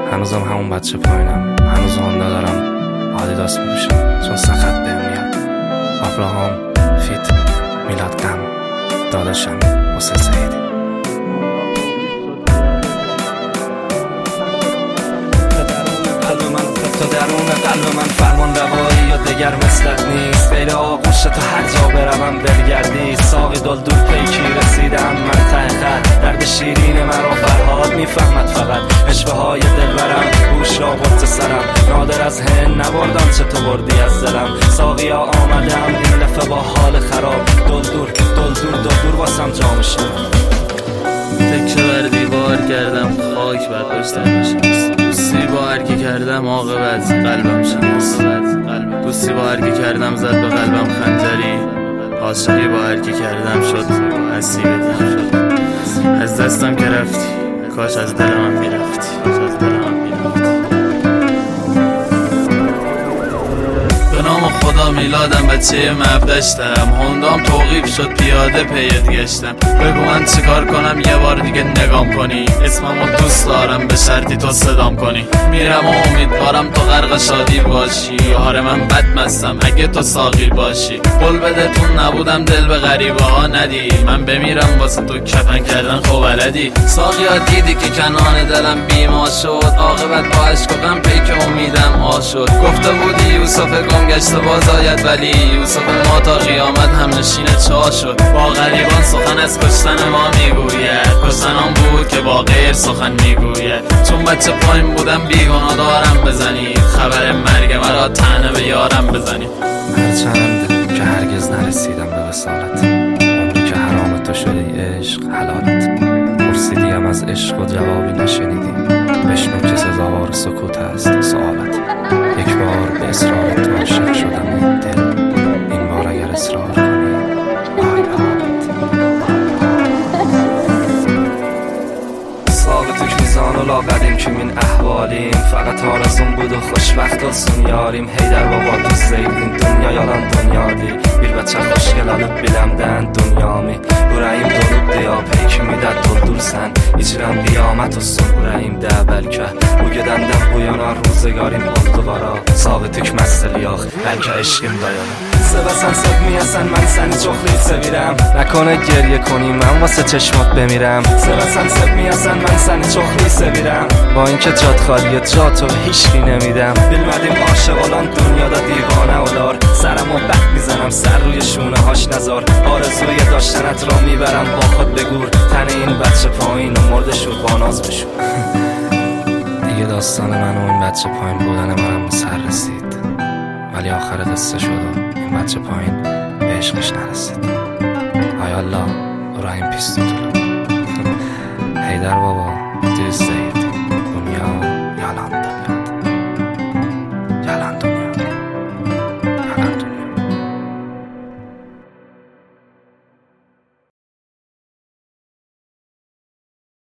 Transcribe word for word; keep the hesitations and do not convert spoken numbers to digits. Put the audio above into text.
هنوزم همون بچه پایینم، هنوز هوندا دارم آدیداس میپوشم چون سخت بهم میاد. ابراهام فیت میلاد غم داداشم حسین سعیدی. تا درون قلب من فرمان روایی یا دگر مثلت نیست، غیر آغوش تو هر جا بروم برگردی. ساقی دل دور پیکی رسیدم من ته خط، درد شیرین مرا فرهاد میفهمد فقط. عشوه های دلبرم گوش را برد سرم، نادر از هن نبردم چه تو بردی از دلم. ساقیا آمدم این دفعه با حال خراب، دل دور دل دور دل دور واسم جام شد. تکه بر دیوار کردم خاک برداشتم بشم، دوستی با هرکی کردم عاقبت قلبم شناس. دوستی با هرکی کردم زد به قلبم خنجری، عاشقی با هرکی کردم شد حسی بدم. از دستم که رفتی کاش از دلم میرفتی. به نام خدا میلادم بچه مبدشتم، هوندام توقیف شد پیاده پیت گشتم. بگو من چیکار کنم یه بار دیگه نگام کنی، اسممو دوست دارم به شرطی تو صدام کنی. میرم و امیدوارم تو غرق شادی باشی، آره من بد مستم اگه تو ساقی باشی. قول بده تو نبودم دل به غریبه ها ندی، من بمیرم واسه تو کفن کردن خب بلدی. ساقیا دیدی که کنان دلم بیما شد، عاقبت با عشق و غم پیک امیدم آ شد. گفته بودی یوسف گم گشته باز آید، ولی یوسف ما تا قیامت هم نشین چا شد. با غریبان سخن از کشتن ما میگوید، کشتن آن بود که با غیر سخن میگوید. چون بچه پایین بودم بیگناه دارم بزنید، خبر مرگ مرا طعنه به یارم بزنید. هرچند که هرگز نرسیدم به وصالت، عمری که حرام تو شده عشق حلالت. پرسیدیم از عشق و جوابی نشنیدی، بشنو که سزاوار سکوت است سوالت. یک بار به اصرار تو عاشق شدم این دل، این بار اگر اصرار کنی آی به حالت. ثابت میزان و لاقدیم که من احوالیم، فقط آرزون بود و خوشبخت و سونیاریم. هیدر بابا تو زیدین دنیا yalan dünyadır, bir bachcha xo'shgel olib bilamdan dunyomi. Yuragim to'lib diyo peykimida to'ldirsan, ichram qiyomat olsun yuragimda balki. Bugundan bu yana ro'zgarim oldu qaro, sabit hukmastil yo'q balki ishqim dayonar. Sevasan sevmiyasan من seni çok sevirəm, نکنه گریه کنی من واسه چشمات بمیرم. Sevasan sevmiyasan من seni çok sevirəm, با اینکه جات خالیه جاتو هیچکی نمیدم. bilmedim عاشق olan dünyada دیوانه اولار، سرمو بک میزنم سر روی شونه هاش نزار. آرزوی داشتنت را میبرم با خود بگور، تن این بچه پایین و مرده شد با ناز بشور. دیگه داستان من و این بچه پایین بودن منم به سر رسید، ولی آخر قصه شد و این بچه پایین به عشقش نرسید. آی الله رحم پیستو تو هیدر بابا دوست